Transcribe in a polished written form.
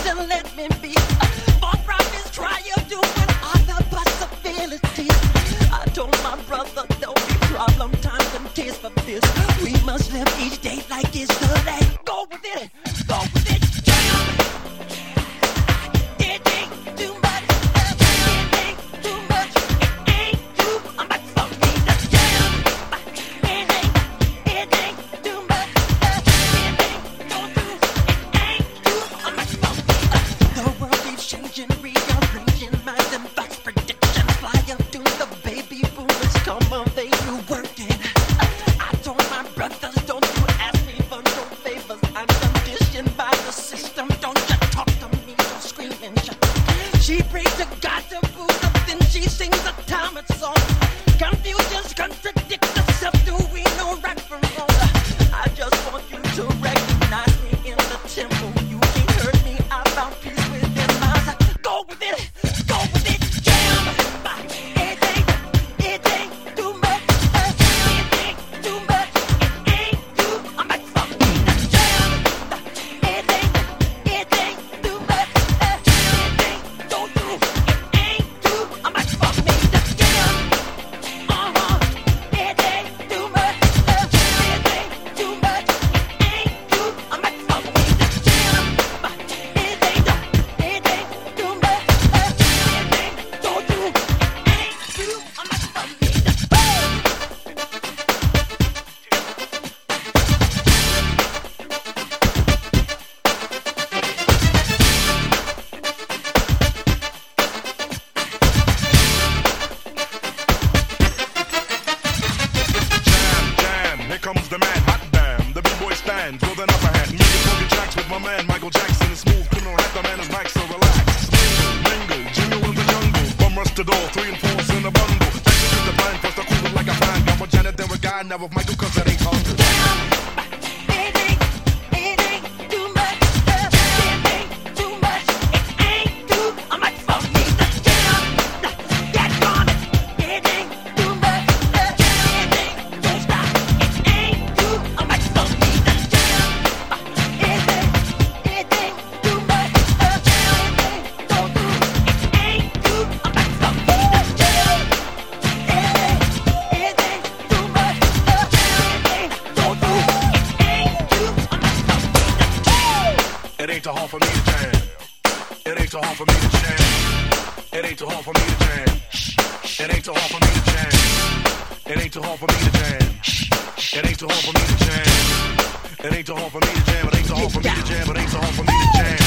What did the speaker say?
to let me be. Far from this trial, doing other possibilities. I told my brother there'll be problem times and tears for this. We must live each day like it's the last. Go with it, go with it. It ain't too much. It ain't too much. It ain't too much for me to jam. It ain't too much. It ain't go through. It ain't too much for me. The world keeps changing, rearranging minds and thoughts, predictions. Fly up to the baby boomers, come of age, new working. I told my brothers, don't you ask me for no favors. I'm conditioned by the system. Don't you talk to me, don't scream and shout. She prays to God to food up, then she sings a Thomas song. Confusions contradict herself. Do we know right from wrong? I just want you to recognize me in the temple. You ain't heard me about peace within my heart. Go with it, go with it, jam. It ain't too much. It ain't too much. It ain't too much for me to jam. It ain't too much. It ain't go through. It ain't too much for me to jam. It ain't too much. It ain't too much. It ain't too much for me to jam. It ain't too much. It ain't go through. It ain't too much for me to Jam, here comes the man, hot damn. The B-boy stands with an upper hand. Music boogie tracks with my man Michael Jackson. Smooth criminal hat, the man is back, so relax. Mingle, jingle in the jungle. Bum rush the door, 3 and 4's in a bundle. Execute the plan, first I cool it like a fan. Got with Janet, then with Guy, now with Michael, cause that ain't hard. It ain't too much. It ain't too much. It ain't too much for me to jam. Get on it. It ain't too much. It ain't don't stop. It ain't too much for me to jam. It ain't too much. It ain't go through. It ain't too much for me to jam. It ain't too much. It ain't go through. It ain't too much for me to jam. It ain't too hard for me to jam. It ain't too hard for me to jam. It ain't too hard for me to jam. It ain't too hard for me to jam. It ain't too hard for me to jam. It ain't too hard for me to jam. It ain't too hard for me to jam. It ain't too hard for me to jam. It ain't too hard for me to jam.